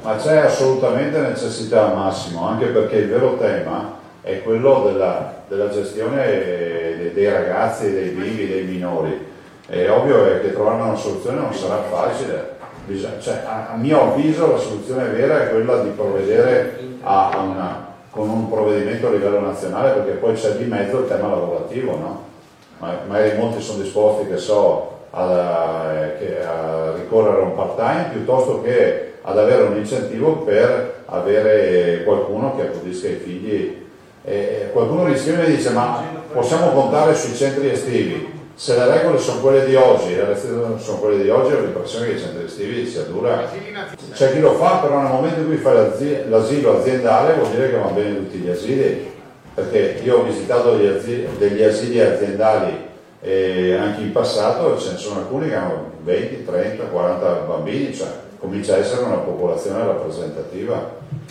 Ma c'è assolutamente necessità, Massimo, anche perché il vero tema è quello della gestione dei ragazzi, dei bimbi, dei minori. È ovvio che trovare una soluzione non sarà facile. Cioè, a mio avviso la soluzione vera è quella di provvedere con un provvedimento a livello nazionale, perché poi c'è di mezzo il tema lavorativo, no? Magari molti sono disposti, che so, a ricorrere a un part-time piuttosto che ad avere un incentivo per avere qualcuno che accudisca i figli. Qualcuno mi scrive e dice: ma possiamo contare sui centri estivi? Se le regole sono quelle di oggi, le restrizioni sono quelle di oggi, ho l'impressione che i centri estivi sia dura. C'è chi lo fa, però nel momento in cui fai l'asilo aziendale vuol dire che vanno bene tutti gli asili, perché io ho visitato degli asili aziendali anche in passato, ce ne sono alcuni che hanno 20, 30, 40 bambini, cioè comincia a essere una popolazione rappresentativa.